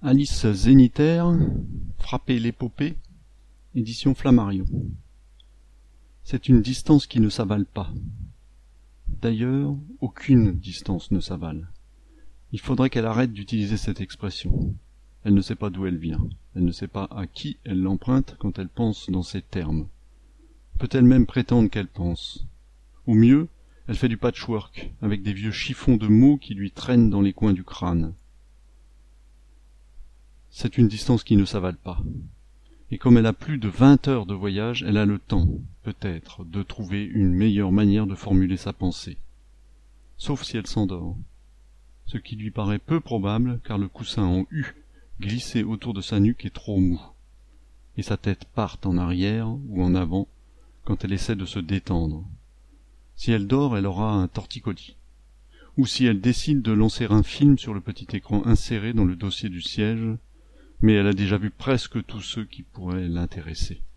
Alice Zénitaire, Frapper l'épopée, édition Flammarion. C'est une distance qui ne s'avale pas. D'ailleurs, aucune distance ne s'avale. Il faudrait qu'elle arrête d'utiliser cette expression. Elle ne sait pas d'où elle vient. Elle ne sait pas à qui elle l'emprunte quand elle pense dans ces termes. Peut-elle même prétendre qu'elle pense? Ou mieux, elle fait du patchwork, avec des vieux chiffons de mots qui lui traînent dans les coins du crâne. C'est une distance qui ne s'avale pas. Et comme elle a plus de 20 heures de voyage, elle a le temps, peut-être, de trouver une meilleure manière de formuler sa pensée. Sauf si elle s'endort. Ce qui lui paraît peu probable, car le coussin en U glissé autour de sa nuque est trop mou. Et sa tête part en arrière ou en avant quand elle essaie de se détendre. Si elle dort, elle aura un torticolis. Ou si elle décide de lancer un film sur le petit écran inséré dans le dossier du siège, mais elle a déjà vu presque tous ceux qui pourraient l'intéresser.